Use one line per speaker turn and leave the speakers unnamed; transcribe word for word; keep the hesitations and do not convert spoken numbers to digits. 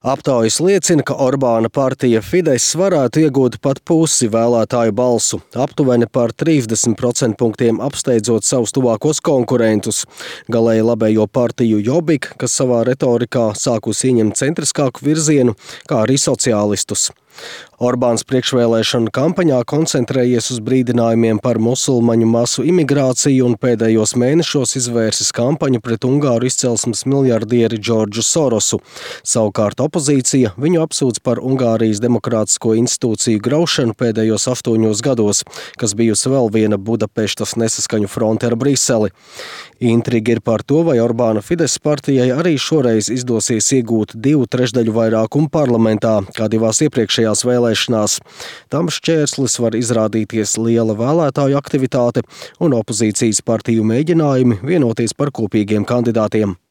Aptaujas liecina, ka Orbāna partija Fidesz varētu iegūt pat pusi vēlētāju balsu, aptuveni par trīsdesmit procentpunktiem apsteidzot savus tuvākos konkurentus. Galēji labējo partiju Jobbik, kas savā retorikā sākusi ieņemt centriskāku virzienu, kā arī sociālistus. Orbāns priekšvēlēšanu kampaņā koncentrējies uz brīdinājumiem par musulmaņu masu imigrāciju un pēdējos mēnešos izvērsis kampaņu pret Ungāru izcelsmes miljardieri Džordžu Sorosu. Savukārt opozīcija viņu apsūdz par Ungārijas demokrātisko institūciju graušanu pēdējos astoņos gados, kas bijusi vēl viena Budapeštas nesaskaņu fronte ar Briseli. Intriga ir par to, vai Orbāna Fidesz partijai arī šoreiz izdosies iegūt divu trešdaļu vairākumu parlamentā, kā divās iepriekšējās vēlēšanās. Tam šķērslis var izrādīties liela vēlētāju aktivitāte un opozīcijas partiju mēģinājumi vienoties par kopīgiem kandidātiem.